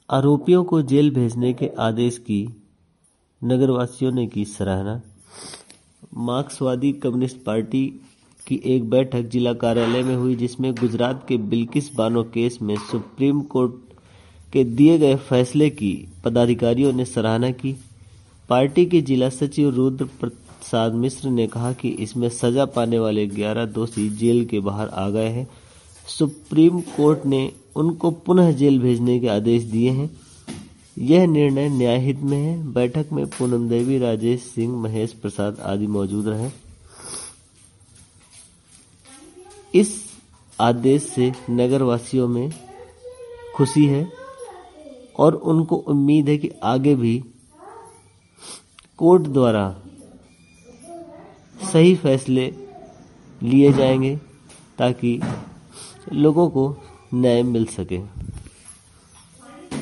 आरोपियों को जेल भेजने के आदेश की नगरवासियों ने की सराहना। मार्क्सवादी कम्युनिस्ट पार्टी की एक बैठक जिला कार्यालय में हुई, जिसमें गुजरात के बिल्किस बानो केस में सुप्रीम कोर्ट के दिए गए फैसले की पदाधिकारियों ने सराहना की। पार्टी के जिला सचिव रुद्र प्रसाद मिश्र ने कहा कि इसमें सजा पाने वाले 11 दोषी जेल के बाहर आ गए हैं। सुप्रीम कोर्ट ने उनको पुनः जेल भेजने के आदेश दिए हैं। यह निर्णय न्यायहित में है। बैठक में पूनम देवी, राजेश सिंह, महेश प्रसाद आदि मौजूद रहे। इस आदेश से नगरवासियों में खुशी है और उनको उम्मीद है कि आगे भी कोर्ट द्वारा सही फैसले लिए जाएंगे ताकि लोगों को न्याय मिल सके।